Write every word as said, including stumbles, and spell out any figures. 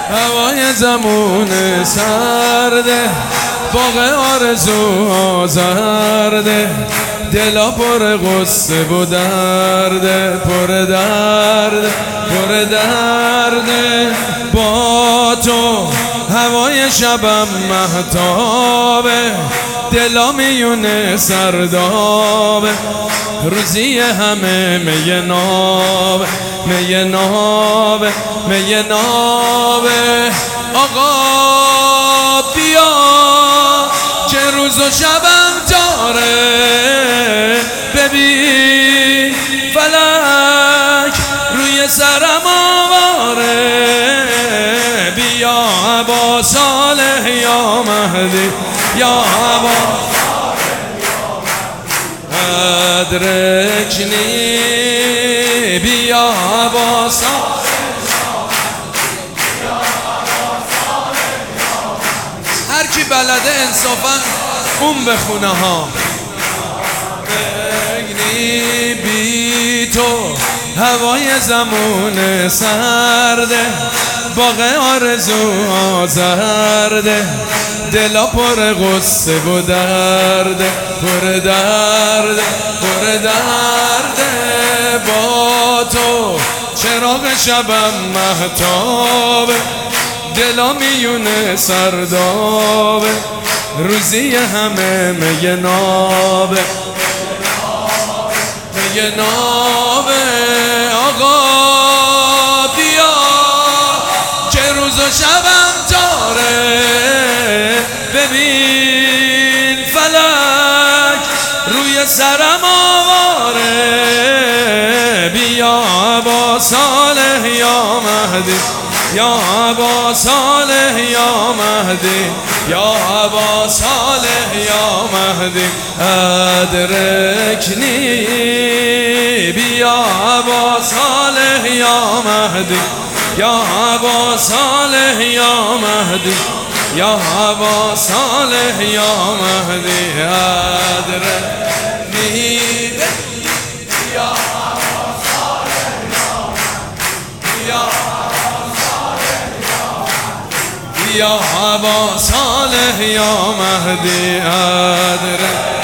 هوای زمون سرده، باغ آرزوها زرده، دلا پر غصه و درده، پر درد پر درده. با تو هوای شبم مهتابه، دلا میونه سردابه، روزی همه می نابه، می نابه، می نابه. آقا بیا که روز و شبم داره، ببین فلک روی سرم آواره. بیا ابا صالح یا مهدی، یا ابا ادرکنی. بیا ابا صالح، هر کی بلده انصافا اون بخونه ها. بگنی بی تو هوای زمون سرده، باغ آرزوها زرده، دلا پر غصه و درده، پر درده پر درده. با تو چراغ شبم مهتابه، دلا میونه سردابه، روزی همه می نابه، می نابه. آقا بیا که روز و شبم داره، ببین فلک روی سرم آواره. بیا ابا صالح یا مهدی، یا ابا صالح یا مهدی، یا ابا صالح یا مهدی ادرکنی. بیا ابا صالح یا مهدی، یا ابا صالح یا مهدی، یا ابا صالح یا مهدی ادرکنی. یا ابا صالح یا مهدی ادرکنی.